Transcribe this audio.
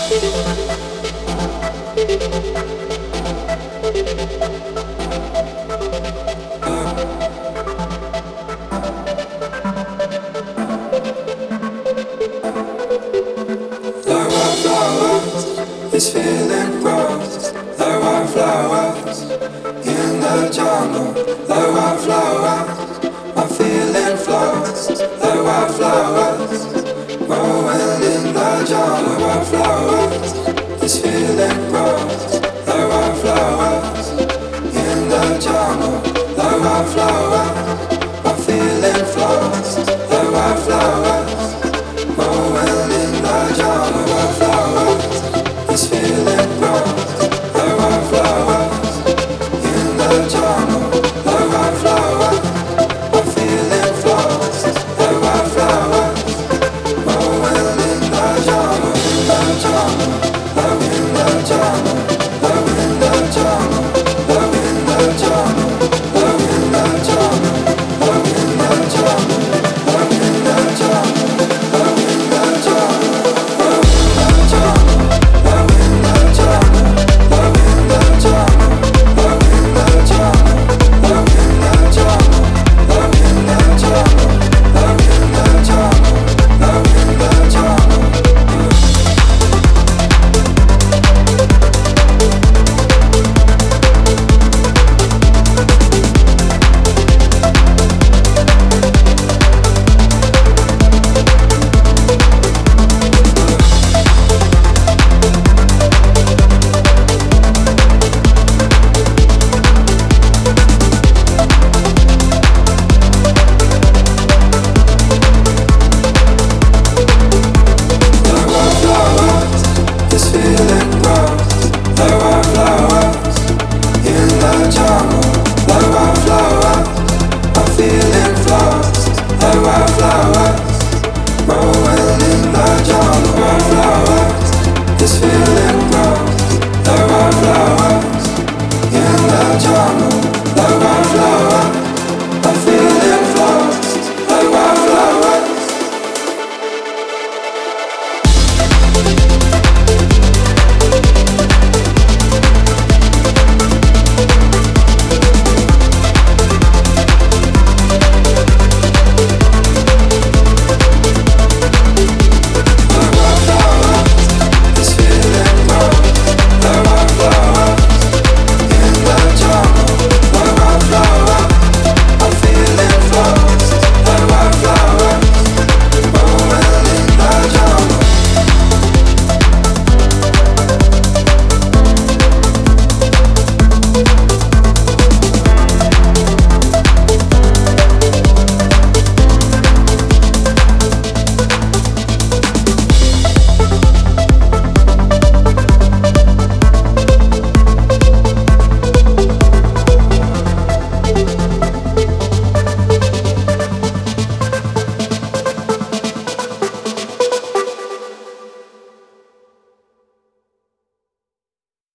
This feeling grows like wildflowers in the jungle, like wildflowers. My feeling flows like wildflowers growing in the jungle, wildflowers. This feeling grows like wildflowers in the jungle, like wildflowers. My feeling flows like wildflowers growing in the jungle, wildflowers. This feeling grows like wildflowers in the jungle, like wildflowers. My feeling flows like wildflowers growing in the jungle, in the jungle.